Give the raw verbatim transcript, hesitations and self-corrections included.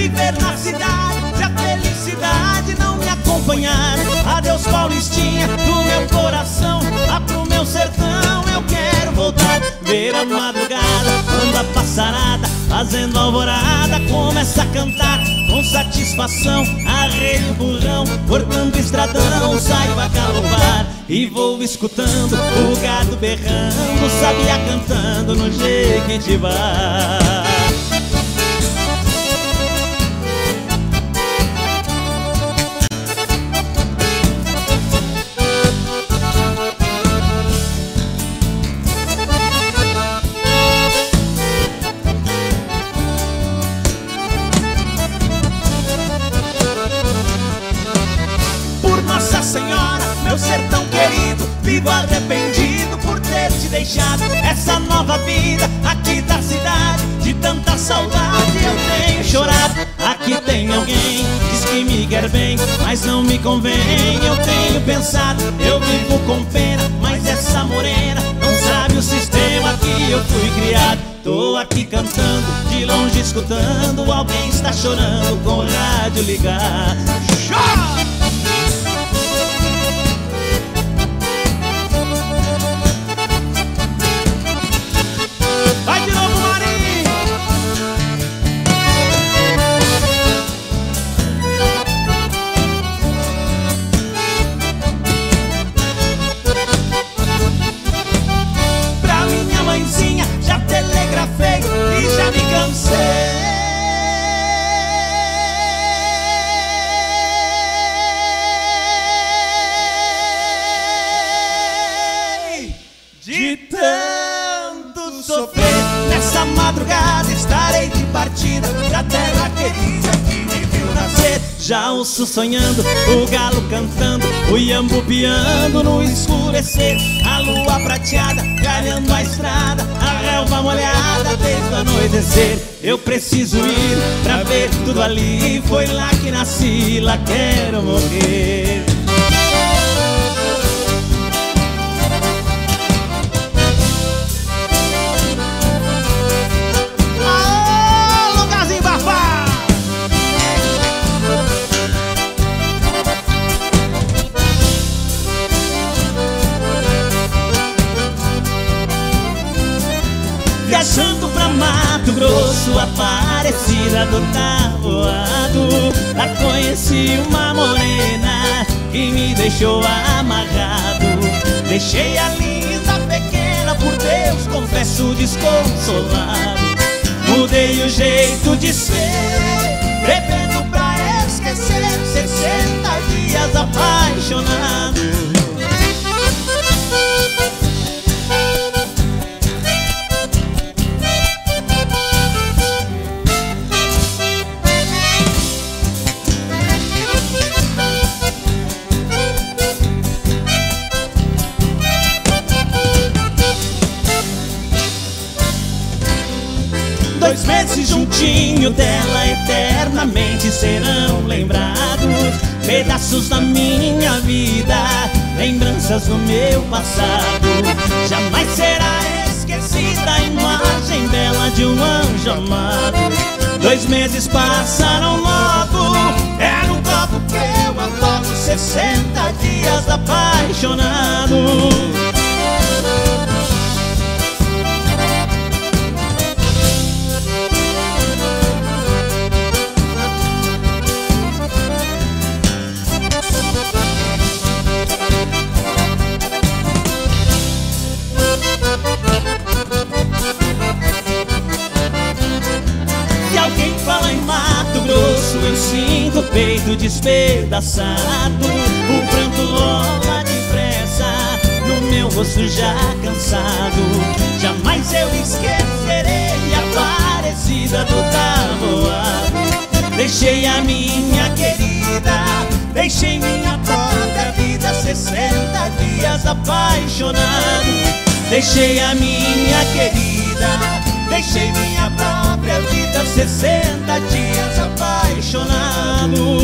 viver na cidade, se a felicidade não me acompanhar. Adeus Paulistinha do meu coração, lá pro meu sertão eu quero voltar. Ver a madrugada, quando a passarada, fazendo alvorada, começa a cantar com satisfação. Arreio o burrão, cortando estradão, saio a galobar e vou escutando o gado berrando, sabiá cantando no Jequitibá. Senhora, meu sertão querido, vivo arrependido por ter te deixado. Essa nova vida aqui da cidade, de tanta saudade eu tenho chorado. Aqui tem alguém, diz que me quer bem, mas não me convém. Eu tenho pensado, eu vivo com pena, mas essa morena não sabe o sistema que eu fui criado. Tô aqui cantando, de longe escutando, alguém está chorando com o rádio ligado. Chora! Já telegrafei e já me cansei de tanto sofrer. Nessa madrugada estarei de partida pra terra querida que me viu nascer. Já ouço sonhando, o galo cantando, o iambu piando no escurecer. A lua prateada, galhando a estrada, a relva molhada desde o anoitecer. Eu preciso ir pra ver tudo ali, foi lá que nasci, lá quero morrer. Viajando pra Mato Grosso, Aparecida do Taboado, lá conheci uma morena que me deixou amarrado. Deixei a linda pequena, por Deus, confesso desconsolado. Mudei o jeito de ser, bebendo pra esquecer, sessenta dias apaixonado. Dois meses juntinho dela eternamente serão lembrados. Pedaços da minha vida, lembranças do meu passado. Jamais será esquecida a imagem bela de um anjo amado. Dois meses passaram logo, é no copo que eu afogo, sessenta dias apaixonado. Se alguém fala em Mato Grosso, eu sinto o peito despedaçado. O pranto rola depressa no meu rosto já cansado. Jamais eu esquecerei a Aparecida do Taboado. Deixei a minha querida, deixei minha própria vida, sessenta dias apaixonado. Deixei a minha querida, deixei minha própria vida, sessenta dias apaixonado.